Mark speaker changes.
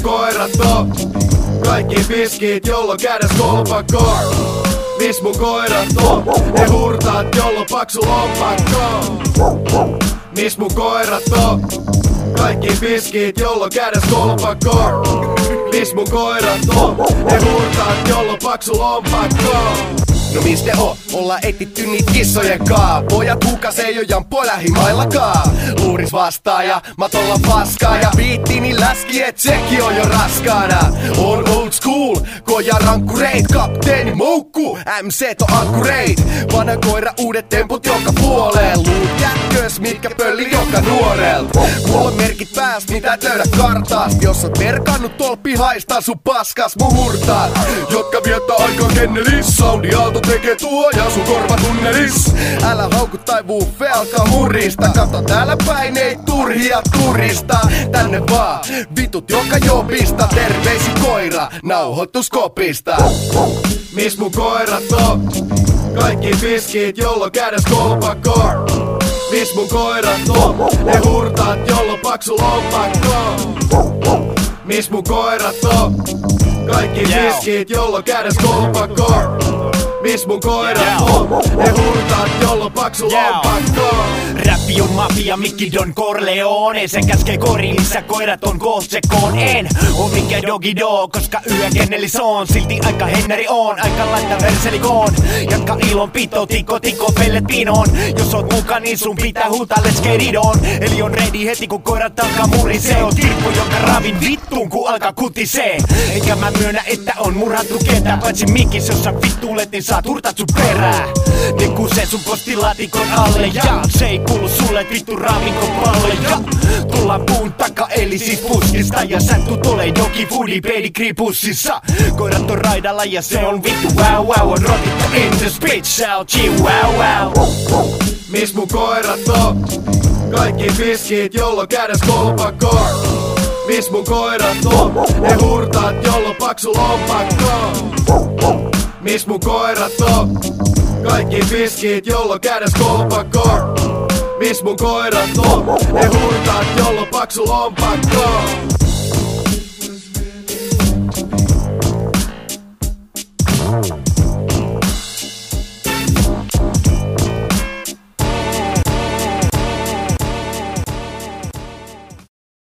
Speaker 1: mun koirat on? Kaikki piskit, jolla kädes kolpakko. Mis mun koirat on? Ne hurtaat, jolla paksu lompakko. Mis mun koirat on? Kaikki piskit, jolla kädes kolpakko. Mis mun koirat on? Ne hurtaat, jolla paksu lompakko. No mistä ollaan etitty niit kissojen kaa. Pojat hukasee jo jampo lähimaillakaan. Luuris vastaaja, matolla paskaa. Ja biittini läski, et sekin on jo raskaana. On old school, koja rankkureit. Kapteeni moukku, MC on ankkureit. Vanha koira uudet temput joka puoleen. Luut jätkös, mitkä pölli joka nuorelt. Mulla on merkit pääst, mitä et löydä kartaast. Jos oot merkannut tolppi haistaa sun paskas mun hurtaat. Jotka viettää aikaa kennelis. Soundi aalto tekee tuo ja sun korva tunnelis. Älä hauku taivuu felka murista. Kato täällä päin ei turhia turista. Tänne vaan vitut joka jobista. Terveisi koira nauhoituskopista. Mis mun koirat on? Kaikki piskit jolla kädes kolpakko. Mis mun koirat on? Ne hurtaat jolla paksu lompakko. Mis mun koirat on? Kaikki piskit jolla kädes kolpakko. Mis mun koirat on? Ne hurtaat jolla paksu lompakko.
Speaker 2: Räppi on mafia, mikki Don Corleone. Se käskee korillissa, koirat on kootsekoon. En oo mikä dogi dog, koska yökennelis on. Silti aika henneri on, aika laittaa verselikoon. Jatka ilon pito, tiko pellet pinoon. Jos oot mukaan niin sun pitää huutaa let's get it on. Eli on ready heti kun koirat alkaa murisee. On kirkko jonka ravin vittuun kun alkaa kutisee. Eikä mä myönnä että on murhattu ketään. Paitsi mikis jos sä vittuulet niin saat hurtat sun perää. Ne kusee sun postilaatikon alle ja se ei kuulu sulle vittu ravinkon palle. Ja tullaan puun taka eli siis puskista. Ja sä tuut ole joki foodie pedigree pussissa. Koirat on raidalla ja se on vittu wow wow. On rokittu in the speech shout wow wow.
Speaker 1: Mis mun koirat on? Kaikki piskit jolla kädes kolpakko. Mis mun koirat on? Ne hurtaat jolla paksu lompakko. Mis mun koirat on? Kaikki piskit jolla kädes kolpakko. Mis mun koirat on? Ne hurtaat jolla paksu lompakko.